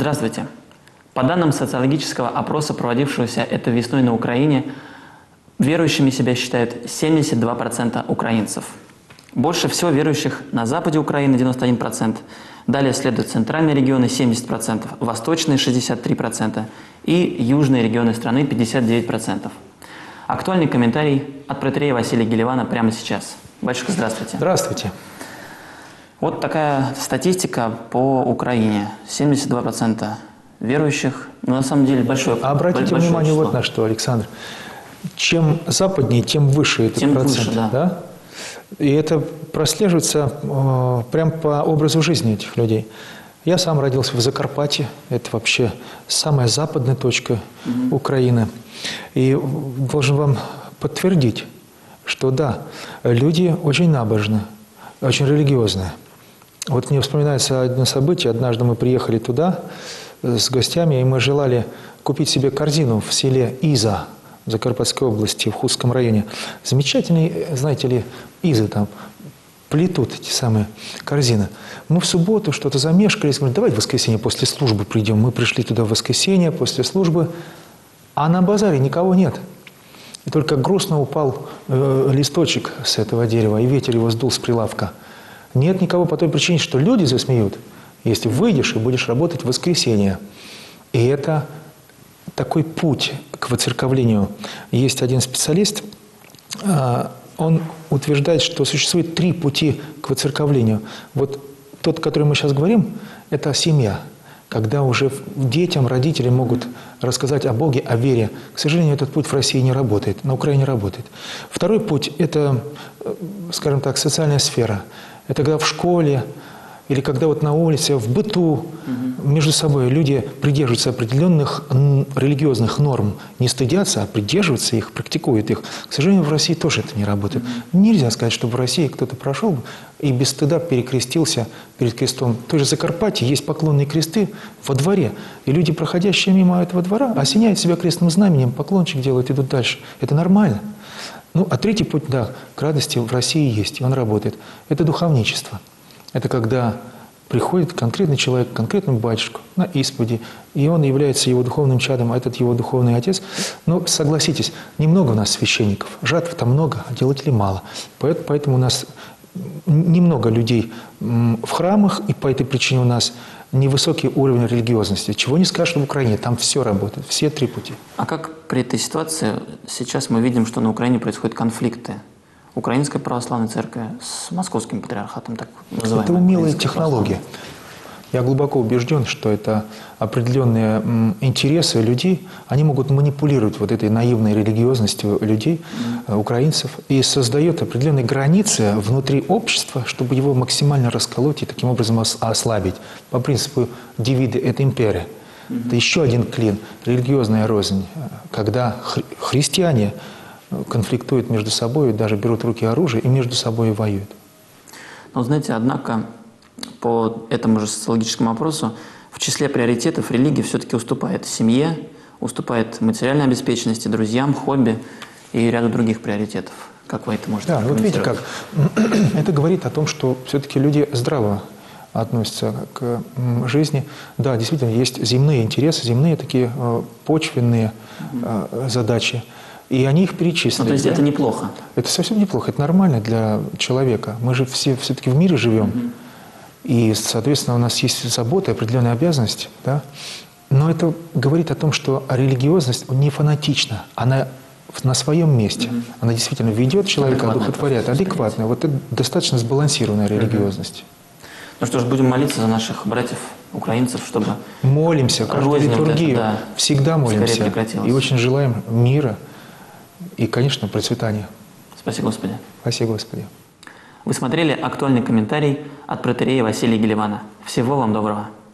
Здравствуйте. По данным социологического опроса, проводившегося этой весной на Украине, верующими себя считают 72% украинцев. Больше всего верующих на западе Украины 91%, далее следуют центральные регионы 70%, восточные 63% и южные регионы страны 59%. Актуальный комментарий от протоиерея Василия Гелевана прямо сейчас. Батюшка, здравствуйте. Здравствуйте. Вот такая статистика по Украине. 72% верующих, но на самом деле большое число. Обратите внимание вот на что, Александр. Чем западнее, тем выше этот процент. Выше, да. И это прослеживается прям по образу жизни этих людей. Я сам родился в Закарпатье. Это вообще самая западная точка Украины. И должен вам подтвердить, что да, люди очень набожны, очень религиозные. Вот мне вспоминается одно событие. Однажды мы приехали туда с гостями, и мы желали купить себе корзину в селе Иза, в Закарпатской области, в Хустском районе. Замечательные, знаете ли, изы там плетут эти самые корзины. Мы в субботу что-то замешкались, говорим, давай в воскресенье после службы придем. Мы пришли туда в воскресенье после службы, а на базаре никого нет. И только грустно упал листочек с этого дерева, и ветер его сдул с прилавка. Нет никого по той причине, что люди засмеют, если выйдешь и будешь работать в воскресенье. И это такой путь к воцерковлению. Есть один специалист, он утверждает, что существует 3 пути к воцерковлению. Вот тот, о котором мы сейчас говорим, это семья. Когда уже детям, родители могут рассказать о Боге, о вере. К сожалению, этот путь в России не работает, на Украине работает. Второй путь – это, скажем так, социальная сфера. Это когда в школе или когда вот на улице, в быту между собой люди придерживаются определенных религиозных норм. Не стыдятся, а придерживаются их, практикуют их. К сожалению, в России тоже это не работает. Нельзя сказать, что в России кто-то прошел и без стыда перекрестился перед крестом. В той же Закарпатье есть поклонные кресты во дворе. И люди, проходящие мимо этого двора, осеняют себя крестным знаменем, поклончик делают, идут дальше. Это нормально. Ну, а третий путь, да, к радости в России есть, и он работает. Это духовничество. Это когда приходит конкретный человек к конкретному батюшку на исповеди, и он является его духовным чадом, а этот его духовный отец. Но согласитесь, немного у нас священников, жатв-то много, а делателей мало. Поэтому у нас немного людей в храмах, и по этой причине у нас невысокий уровень религиозности. Чего не скажешь в Украине, там все работает, все 3 пути. А как при этой ситуации сейчас мы видим, что на Украине происходят конфликты Украинской православной церкви с московским патриархатом, так называемой? Это умелая технология. Я глубоко убежден, что это определенные интересы людей, они могут манипулировать вот этой наивной религиозностью людей, украинцев, и создает определенные границы внутри общества, чтобы его максимально расколоть и таким образом ослабить. По принципу «divide et impere». Это еще один клин, религиозная рознь, когда христиане конфликтуют между собой, даже берут в руки оружие и между собой воюют. Но знаете, однако, по этому же социологическому опросу, в числе приоритетов религия все-таки уступает семье, уступает материальной обеспеченности, друзьям, хобби и ряду других приоритетов. Как вы это можете прокомментировать? Вот видите как, это говорит о том, что все-таки люди здраво относятся к жизни. Да, действительно, есть земные интересы, земные такие почвенные задачи. И они их перечислили. Ну, то есть это неплохо? Это совсем неплохо, это нормально для человека. Мы же все-таки в мире живем. И, соответственно, у нас есть забота, определенная обязанность. Да? Но это говорит о том, что религиозность не фанатична. Она на своем месте. Она действительно ведет человека, одухотворяет. Адекватная. Вот это достаточно сбалансированная религиозность. Ну что ж, будем молиться за наших братьев, украинцев, чтобы молимся, каждую литургию. Да, всегда молимся. И очень желаем мира и, конечно, процветания. Спасибо, Господи. Спасибо, Господи. Вы смотрели актуальный комментарий от протоиерея Василия Гелевана. Всего вам доброго.